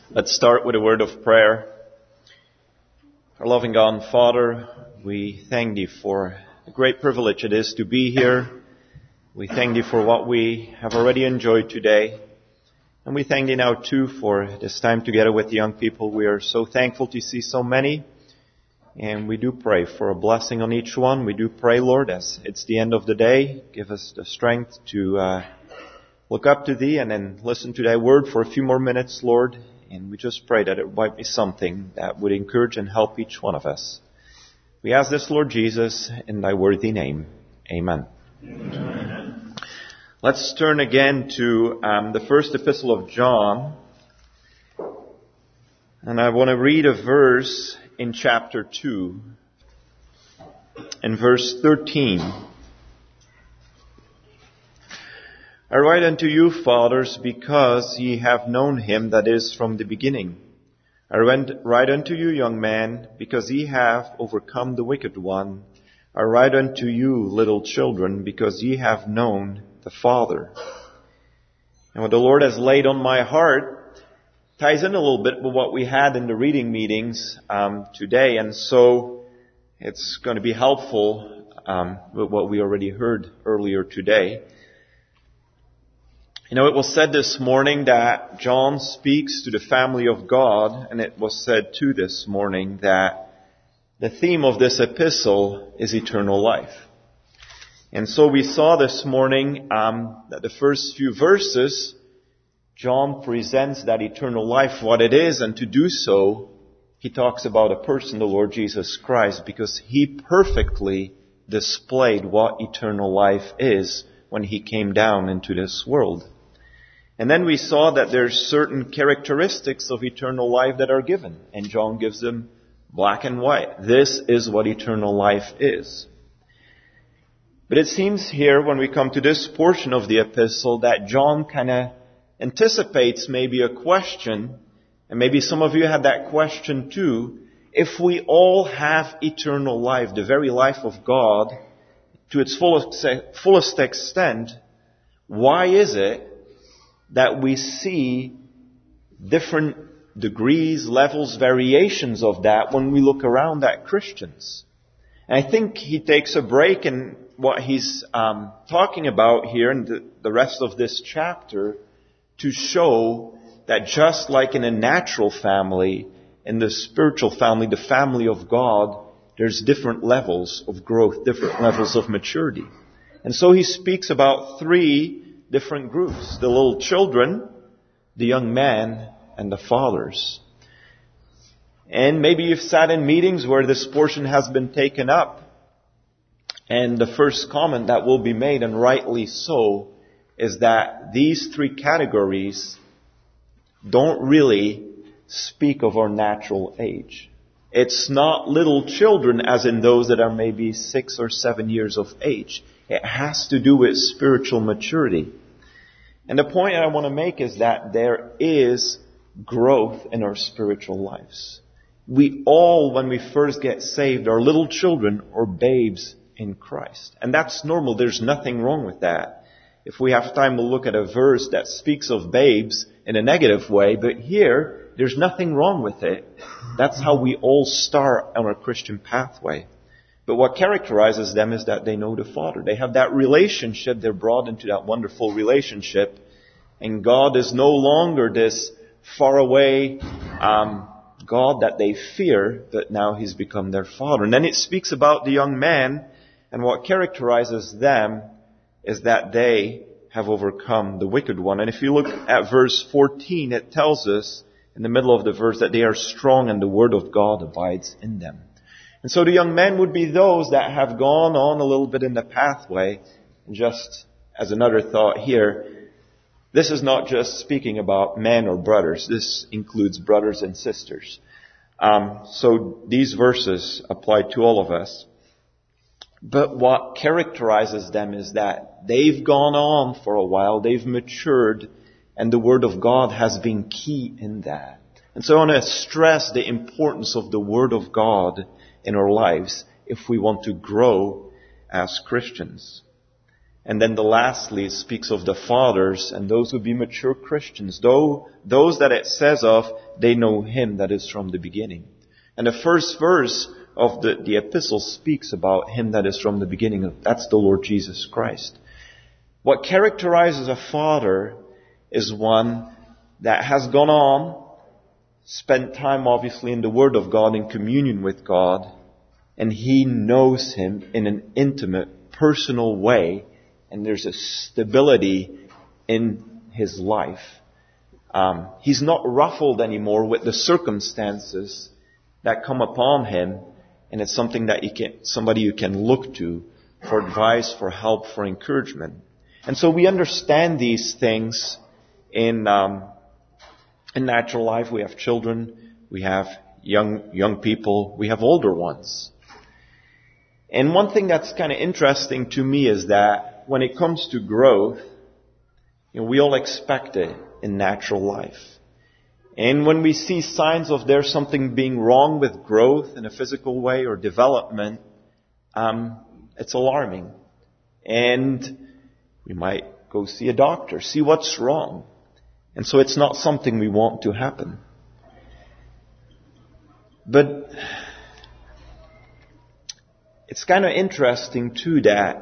Let's start with a word of prayer. Our loving God and Father, we thank Thee for the great privilege it is to be here. We thank Thee for what we have already enjoyed today. And we thank Thee now too for this time together with the young people. We are so thankful to see so many. And we do pray for a blessing on each one. We do pray, Lord, as it's the end of the day, give us the strength to look up to Thee and then listen to Thy word for a few more minutes, Lord. And we just pray that it might be something that would encourage and help each one of us. We ask this, Lord Jesus, in Thy worthy name. Amen. Amen. Let's turn again to the first epistle of John. And I want to read a verse in chapter 2, in verse 13. I write unto you, fathers, because ye have known him that is from the beginning. I write unto you, young men, because ye have overcome the wicked one. I write unto you, little children, because ye have known the Father. And what the Lord has laid on my heart ties in a little bit with what we had in the reading meetings today. And so it's going to be helpful with what we already heard earlier today. You know, it was said this morning that John speaks to the family of God, and it was said too this morning that the theme of this epistle is eternal life. And so we saw this morning that the first few verses, John presents that eternal life, what it is, and to do so, he talks about a person, the Lord Jesus Christ, because he perfectly displayed what eternal life is when he came down into this world. And then we saw that there's certain characteristics of eternal life that are given. And John gives them black and white. This is what eternal life is. But it seems here, when we come to this portion of the epistle, that John kind of anticipates maybe a question. And maybe some of you had that question too. If we all have eternal life, the very life of God, to its fullest extent, why is it that we see different degrees, levels, variations of that when we look around at Christians? And I think he takes a break in what he's talking about here in the rest of this chapter to show that just like in a natural family, in the spiritual family, the family of God, there's different levels of growth, different levels of maturity. And so he speaks about three different groups: the little children, the young men, and the fathers. And maybe you've sat in meetings where this portion has been taken up. And the first comment that will be made, and rightly so, is that these three categories don't really speak of our natural age. It's not little children as in those that are maybe 6 or 7 years of age. It has to do with spiritual maturity. And the point I want to make is that there is growth in our spiritual lives. We all, when we first get saved, are little children or babes in Christ. And that's normal. There's nothing wrong with that. If we have time, we'll look at a verse that speaks of babes in a negative way. But here, there's nothing wrong with it. That's how we all start on our Christian pathway. But what characterizes them is that they know the Father. They have that relationship. They're brought into that wonderful relationship. And God is no longer this faraway God that they fear, but now He's become their Father. And then it speaks about the young man, and what characterizes them is that they have overcome the wicked one. And if you look at verse 14, it tells us in the middle of the verse that they are strong and the word of God abides in them. And so the young men would be those that have gone on a little bit in the pathway. And just as another thought here, this is not just speaking about men or brothers. This includes brothers and sisters. So these verses apply to all of us. But what characterizes them is that they've gone on for a while, they've matured, and the Word of God has been key in that. And so I want to stress the importance of the Word of God in our lives if we want to grow as Christians. And then lastly, it speaks of the fathers and those who be mature Christians. Those that it says of they know him that is from the beginning. And the first verse of the epistle speaks about him that is from the beginning. That's the Lord Jesus Christ. What characterizes a father is one that has gone on, spent time obviously in the Word of God, in communion with God, and he knows him in an intimate, personal way, and there's a stability in his life. He's not ruffled anymore with the circumstances that come upon him, and it's something that somebody you can look to for advice, for help, for encouragement. And so we understand these things in natural life. We have children, we have young people, we have older ones. And one thing that's kind of interesting to me is that when it comes to growth, we all expect it in natural life. And when we see signs of there's something being wrong with growth in a physical way or development, it's alarming. And we might go see a doctor, see what's wrong. And so it's not something we want to happen. But it's kind of interesting too that,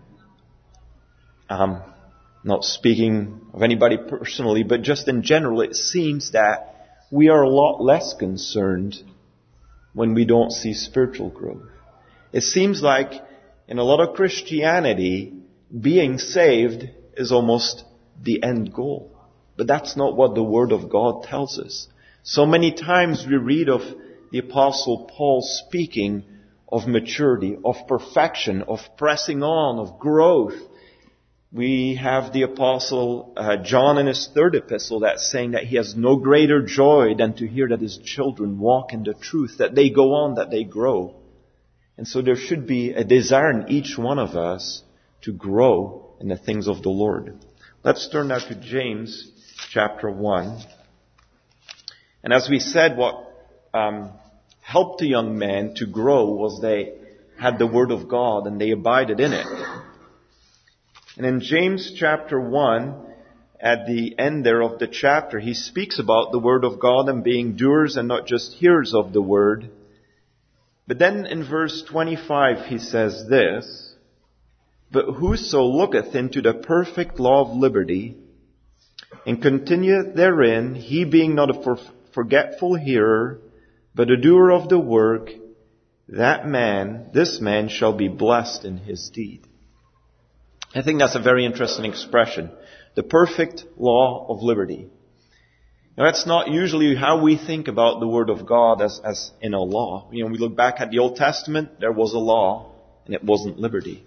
not speaking of anybody personally, but just in general, it seems that we are a lot less concerned when we don't see spiritual growth. It seems like in a lot of Christianity, being saved is almost the end goal. But that's not what the Word of God tells us. So many times we read of the Apostle Paul speaking of maturity, of perfection, of pressing on, of growth. We have the Apostle John in his third epistle that's saying that he has no greater joy than to hear that his children walk in the truth, that they go on, that they grow. And so there should be a desire in each one of us to grow in the things of the Lord. Let's turn now to James chapter 1. And as we said, what helped the young men to grow was they had the Word of God and they abided in it. And in James chapter 1, at the end there of the chapter, he speaks about the Word of God and being doers and not just hearers of the Word. But then in verse 25 he says this, "But whoso looketh into the perfect law of liberty, and continueth therein, he being not a forgetful hearer, but a doer of the work, this man shall be blessed in his deed." I think that's a very interesting expression. The perfect law of liberty. Now that's not usually how we think about the Word of God as in a law. We look back at the Old Testament, there was a law, and it wasn't liberty.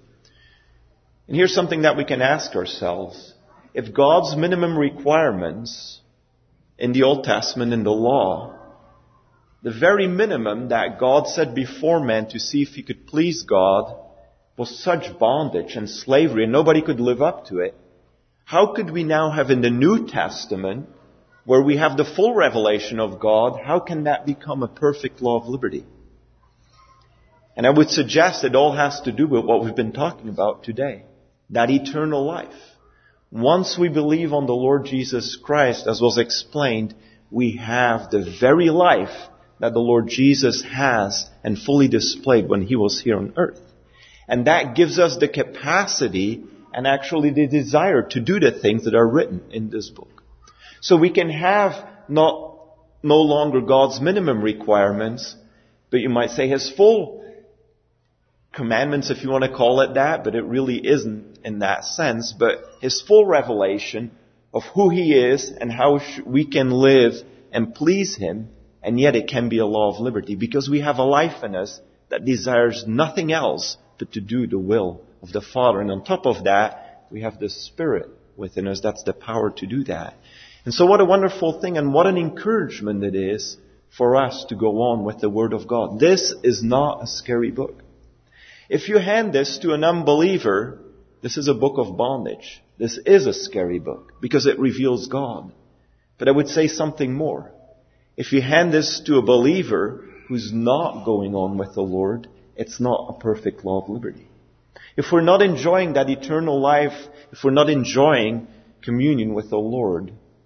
And here's something that we can ask ourselves. If God's minimum requirements in the Old Testament, in the law, the very minimum that God said before man to see if he could please God, was such bondage and slavery and nobody could live up to it, how could we now have in the New Testament, where we have the full revelation of God, how can that become a perfect law of liberty? And I would suggest it all has to do with what we've been talking about today, that eternal life. Once we believe on the Lord Jesus Christ, as was explained, we have the very life that the Lord Jesus has and fully displayed when he was here on earth. And that gives us the capacity and actually the desire to do the things that are written in this book. So we can have no longer God's minimum requirements, but you might say his full commandments, if you want to call it that, but it really isn't in that sense, but his full revelation of who he is and how we can live and please him, and yet it can be a law of liberty because we have a life in us that desires nothing else but to do the will of the Father. And on top of that, we have the Spirit within us. That's the power to do that. And so what a wonderful thing and what an encouragement it is for us to go on with the Word of God. This is not a scary book. If you hand this to an unbeliever, this is a book of bondage. This is a scary book because it reveals God. But I would say something more. If you hand this to a believer who's not going on with the Lord, it's not a perfect law of liberty. If we're not enjoying that eternal life, if we're not enjoying communion with the Lord,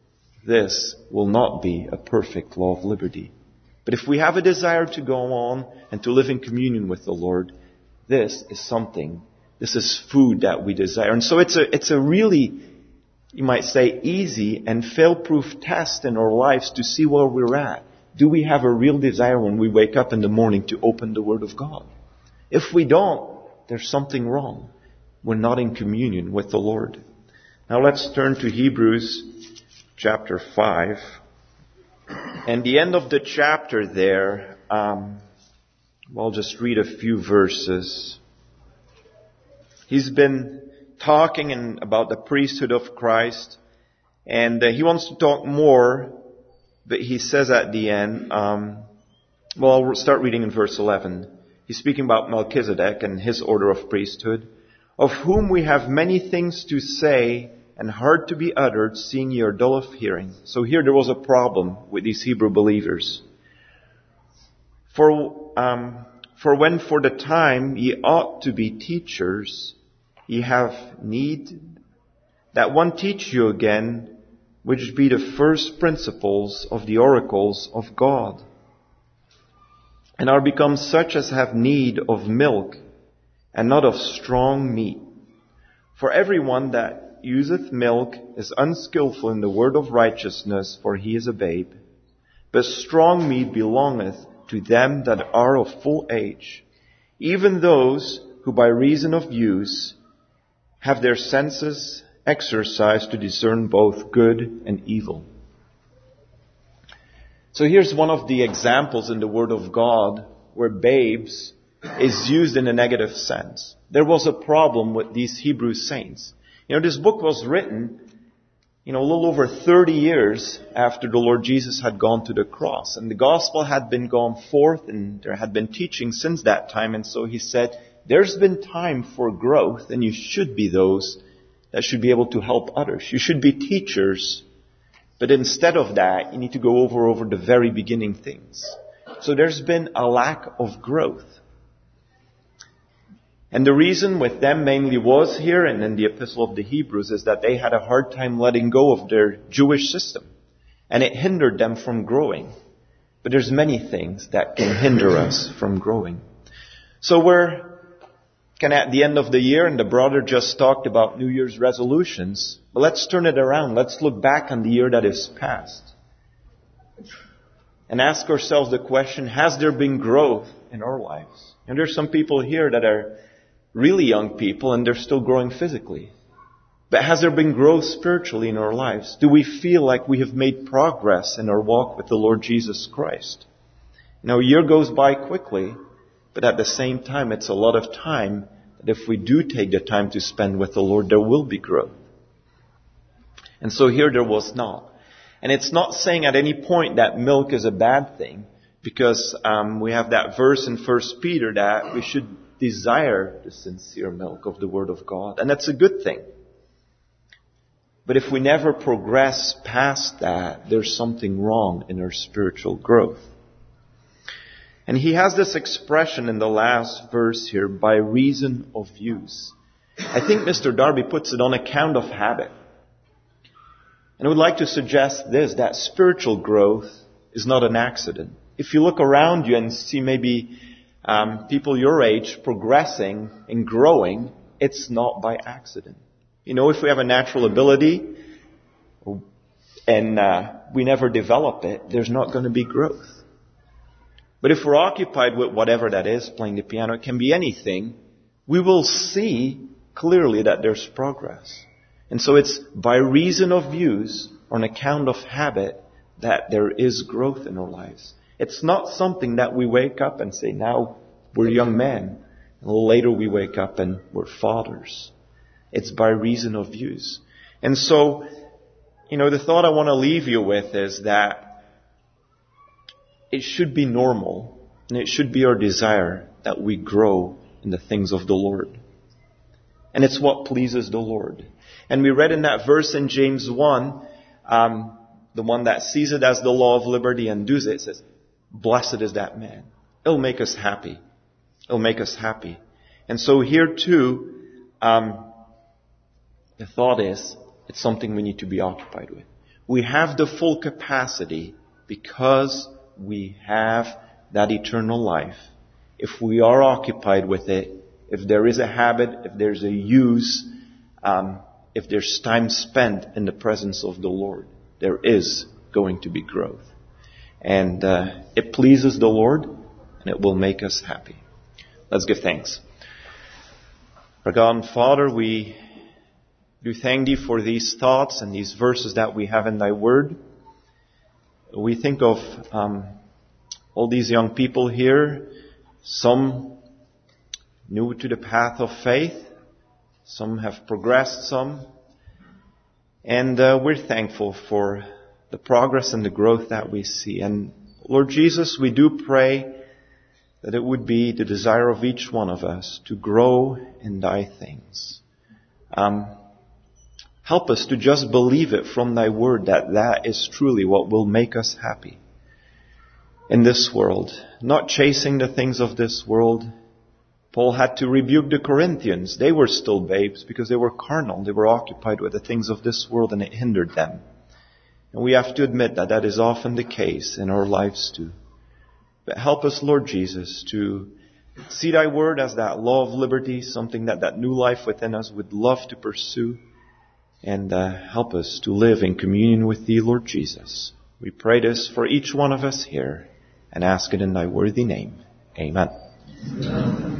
this will not be a perfect law of liberty. But if we have a desire to go on and to live in communion with the Lord, this is food that we desire. And so it's a really, you might say, easy and fail-proof test in our lives to see where we're at. Do we have a real desire when we wake up in the morning to open the Word of God? If we don't, there's something wrong. We're not in communion with the Lord. Now let's turn to Hebrews chapter 5. And the end of the chapter there, I'll just read a few verses. He's been talking about the priesthood of Christ, and he wants to talk more, but he says at the end, I'll start reading in verse 11. He's speaking about Melchizedek and his order of priesthood, of whom we have many things to say and hard to be uttered, seeing ye are dull of hearing. So here there was a problem with these Hebrew believers. For when for the time ye ought to be teachers, ye have need that one teach you again, which be the first principles of the oracles of God, and are become such as have need of milk, and not of strong meat. For everyone that useth milk is unskillful in the word of righteousness, for he is a babe. But strong meat belongeth to them that are of full age, even those who by reason of use have their senses exercised to discern both good and evil. So here's one of the examples in the Word of God where babes is used in a negative sense. There was a problem with these Hebrew saints. This book was written, a little over 30 years after the Lord Jesus had gone to the cross. And the gospel had been gone forth, and there had been teaching since that time. And so he said, there's been time for growth, and you should be those that should be able to help others. You should be teachers. But instead of that, you need to go over the very beginning things. So there's been a lack of growth. And the reason with them mainly was here and in the Epistle of the Hebrews is that they had a hard time letting go of their Jewish system. And it hindered them from growing. But there's many things that can hinder us from growing. So we're kind of at the end of the year, and the brother just talked about New Year's resolutions. But let's turn it around. Let's look back on the year that is past. And ask ourselves the question, has there been growth in our lives? And there's some people here that are really young people, and they're still growing physically. But has there been growth spiritually in our lives? Do we feel like we have made progress in our walk with the Lord Jesus Christ? A year goes by quickly, but at the same time, it's a lot of time that if we do take the time to spend with the Lord, there will be growth. And so here there was not. And it's not saying at any point that milk is a bad thing, because we have that verse in 1 Peter that we should desire the sincere milk of the Word of God. And that's a good thing. But if we never progress past that, there's something wrong in our spiritual growth. And he has this expression in the last verse here, by reason of use. I think Mr. Darby puts it on account of habit. And I would like to suggest this, that spiritual growth is not an accident. If you look around you and see maybe people your age progressing and growing, it's not by accident. If we have a natural ability and we never develop it, there's not going to be growth. But if we're occupied with whatever that is, playing the piano, it can be anything, we will see clearly that there's progress. And so it's by reason of use, on account of habit, that there is growth in our lives. It's not something that we wake up and say, now we're young men. And a little later we wake up and we're fathers. It's by reason of use. And so, the thought I want to leave you with is that it should be normal, and it should be our desire that we grow in the things of the Lord. And it's what pleases the Lord. And we read in that verse in James 1, the one that sees it as the law of liberty and does it, says, blessed is that man. It'll make us happy. It'll make us happy. And so here too, the thought is, it's something we need to be occupied with. We have the full capacity because we have that eternal life. If we are occupied with it, if there is a habit, if there's a use, if there's time spent in the presence of the Lord, there is going to be growth. And it pleases the Lord, and it will make us happy. Let's give thanks. Our God and Father, we do thank Thee for these thoughts and these verses that we have in Thy Word. We think of all these young people here, some new to the path of faith, some have progressed some, and we're thankful for the progress and the growth that we see. And Lord Jesus, we do pray that it would be the desire of each one of us to grow in Thy things. Help us to just believe it from Thy Word that that is truly what will make us happy in this world. Not chasing the things of this world. Paul had to rebuke the Corinthians. They were still babes because they were carnal. They were occupied with the things of this world and it hindered them. And we have to admit that that is often the case in our lives too. But help us, Lord Jesus, to see Thy Word as that law of liberty, something that new life within us would love to pursue. And help us to live in communion with Thee, Lord Jesus. We pray this for each one of us here and ask it in Thy worthy name. Amen.